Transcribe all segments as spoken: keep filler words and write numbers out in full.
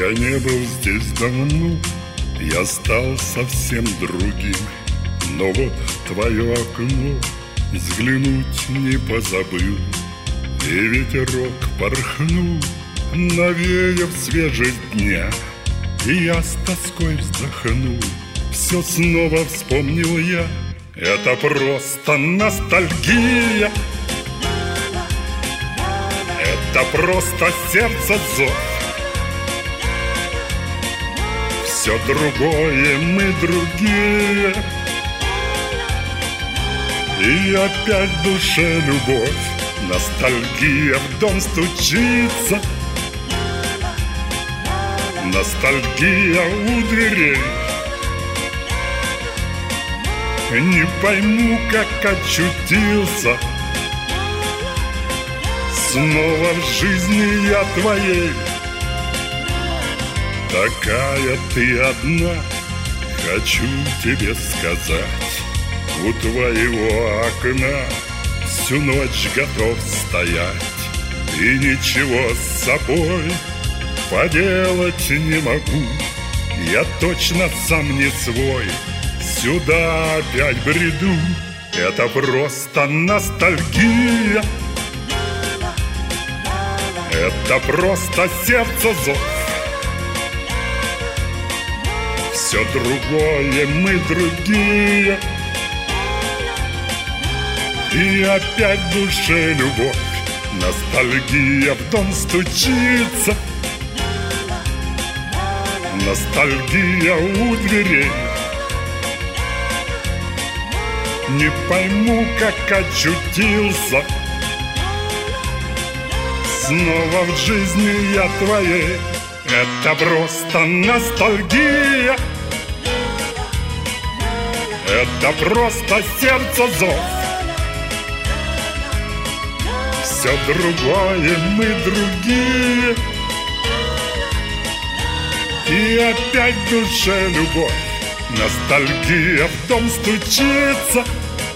Я не был здесь давно, я стал совсем другим. Но вот твое окно взглянуть не позабыл. И ветерок порхнул, навеяв свежесть дня. И я с тоской вздохнул, все снова вспомнил я. Это просто ностальгия, это просто сердце зов. Все другое, мы другие. И опять в душе любовь, ностальгия в дом стучится. Ностальгия у дверей. Не пойму, как очутился снова в жизни я твоей. Такая ты одна, хочу тебе сказать. У твоего окна всю ночь готов стоять. И ничего с собой поделать не могу. Я точно сам не свой, сюда опять бреду. Это просто ностальгия, это просто сердце зов. Все другое, мы другие. И опять в душе любовь, ностальгия в дом стучится. Ностальгия у дверей. Не пойму, как очутился снова в жизни я твоей. Это просто ностальгия, это просто сердце зов. Все другое, мы другие. И опять в душе любовь, ностальгия в дом стучится.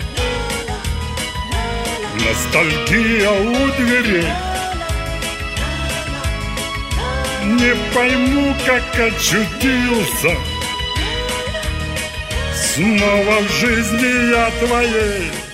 Ностальгия у дверей. Не пойму, как очутился снова в жизни я твоей.